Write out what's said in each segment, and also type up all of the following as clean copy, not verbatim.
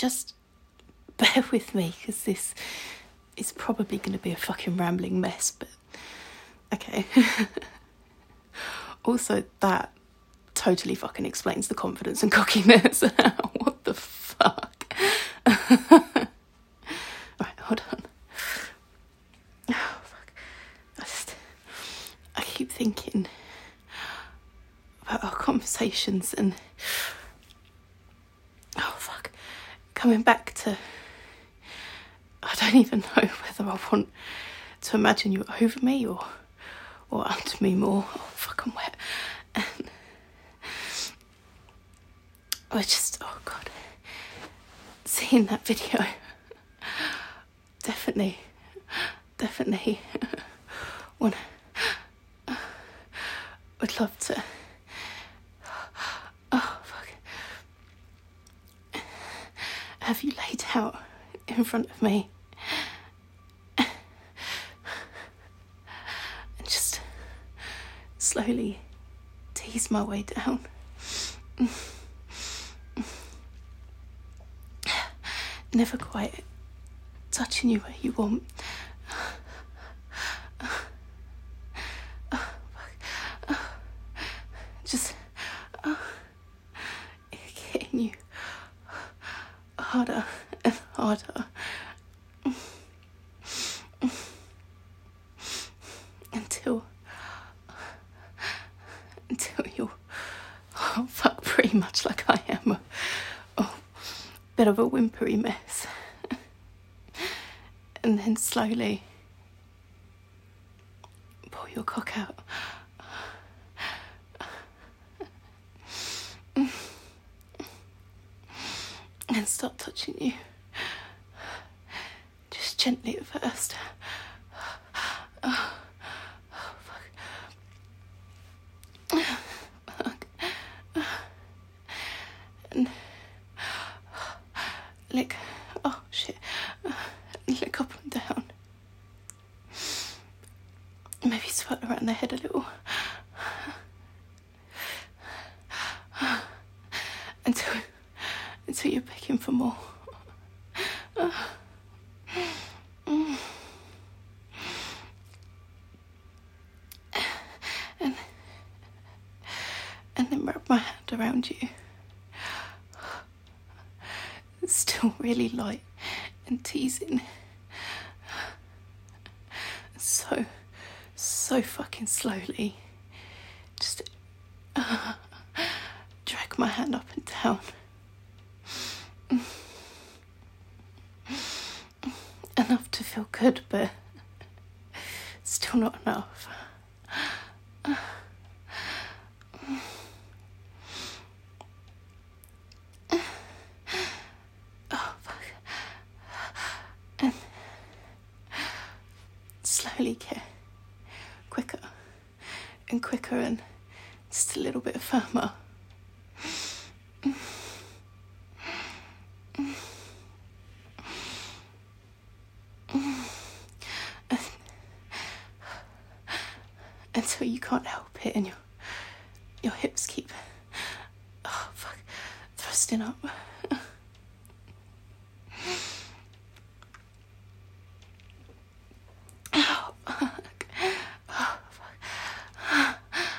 just bear with me, because this is probably going to be a fucking rambling mess, but okay. Also, that totally fucking explains the confidence and cockiness. What the fuck? Right, hold on. Oh, fuck. I keep thinking about our conversations and... Oh, fuck. Coming back to... I don't even know whether I want to imagine you over me or under me more. Oh, fuck, I'm wet. And I just, oh God, seeing that video, definitely would love to, oh fuck, have you laid out in front of me and just slowly tease my way down. Never quite touching you where you want. Just getting you harder and harder. Until you're, oh fuck, pretty much like I am, a bit of a whimpery mess. And then slowly pull your cock out. And start touching you. Just gently at first. And lick, oh shit, lick up and down. Maybe swirl around the head a little. Until you're begging for more. And then wrap my hand around you. It's still really light and teasing. So fucking slowly. Just drag my hand up and down. Enough to feel good, but still not enough. Oh, fuck. And slowly get quicker and quicker and just a little bit firmer. Until you can't help it and your hips keep, oh fuck, thrusting up. Oh fuck. Oh fuck.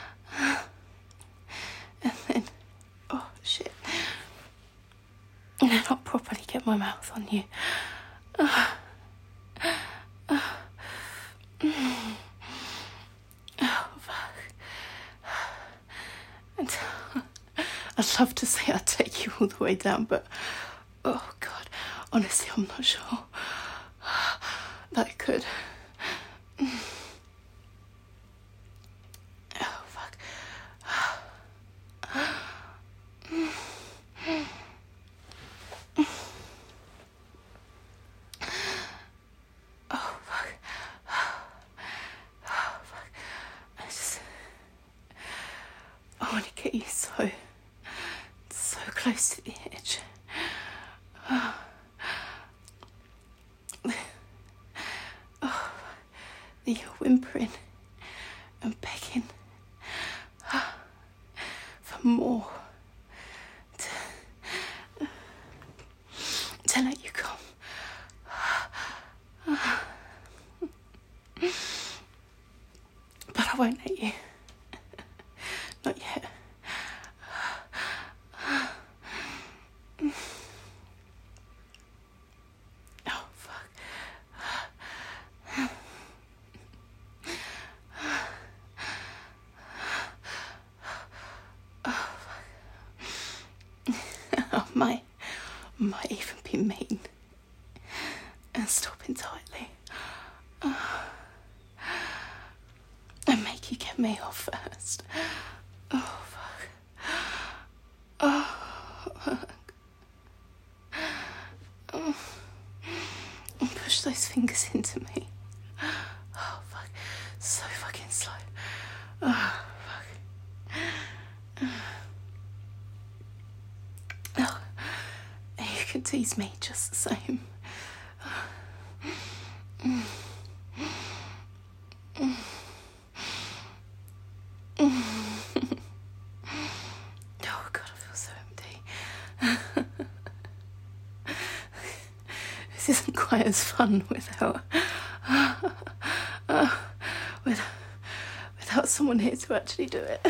And then, oh shit. And then I'll properly get my mouth on you. I'd love to say I'd take you all the way down, but oh God, honestly, I'm not sure that I could. Oh fuck. Oh fuck. Oh fuck. I want to get you so close to the edge. Oh, you're whimpering and begging for more. to let you come. But I won't let you. Not yet. Oh, fuck. I might even be mean and stop entirely and make you get me off first. Oh, fuck. Oh, fuck. Oh. Push those fingers into me. Oh, fuck. So fucking slow. Oh, fuck. Oh, you can tease me just the same. Oh, God, I feel so empty. This isn't quite as fun without someone here to actually do it.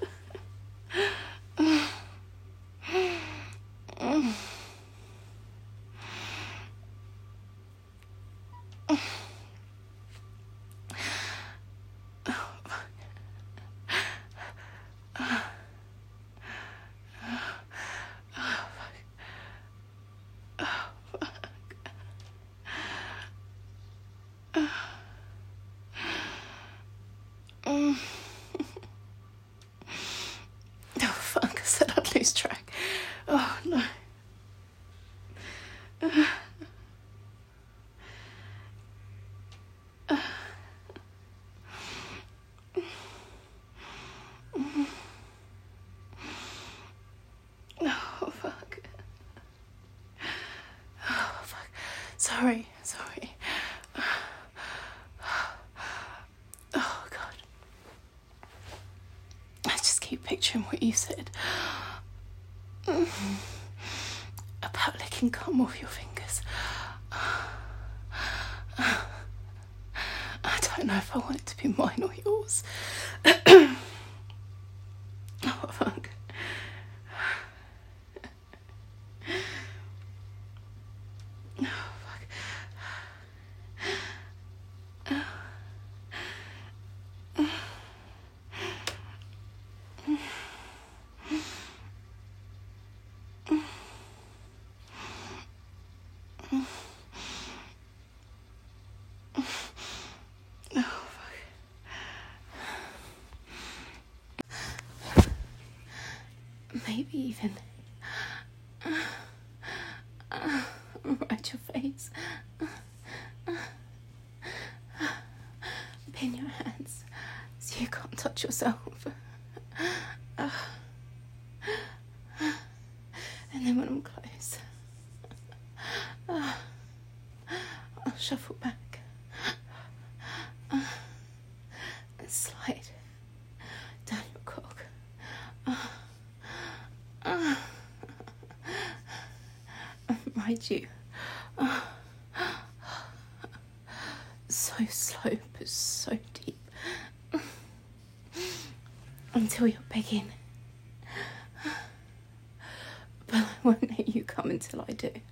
Oh, fuck, I said I'd lose track. Oh, no. Oh, fuck. Oh, fuck. Sorry. Oh, God. I just keep picturing what you said. About licking cum off your fingers. I don't know if I want it to be mine or yours. Oh, fuck. Maybe even right your face. Pin your hands so you can't touch yourself. And then when I'm close, I'll shuffle back and slide down your cock. Ride you so slow but so deep until you're begging, but I won't let you come until I do.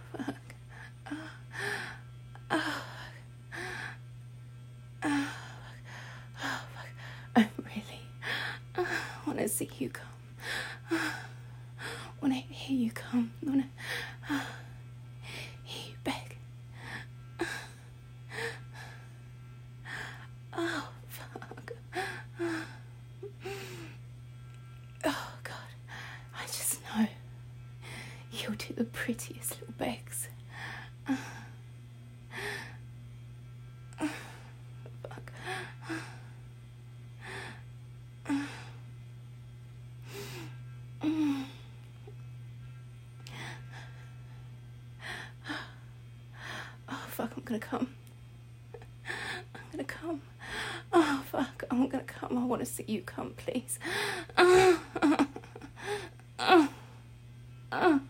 fuck. Oh, oh, oh, fuck. I really want to see you come. Want to hear you come. Want to hear you beg. Oh, fuck. Oh, God. I just know you'll do the prettiest little begs. Fuck. Oh, fuck, I'm gonna come. I'm gonna come. Oh, fuck, I'm gonna come. I want to see you come, please.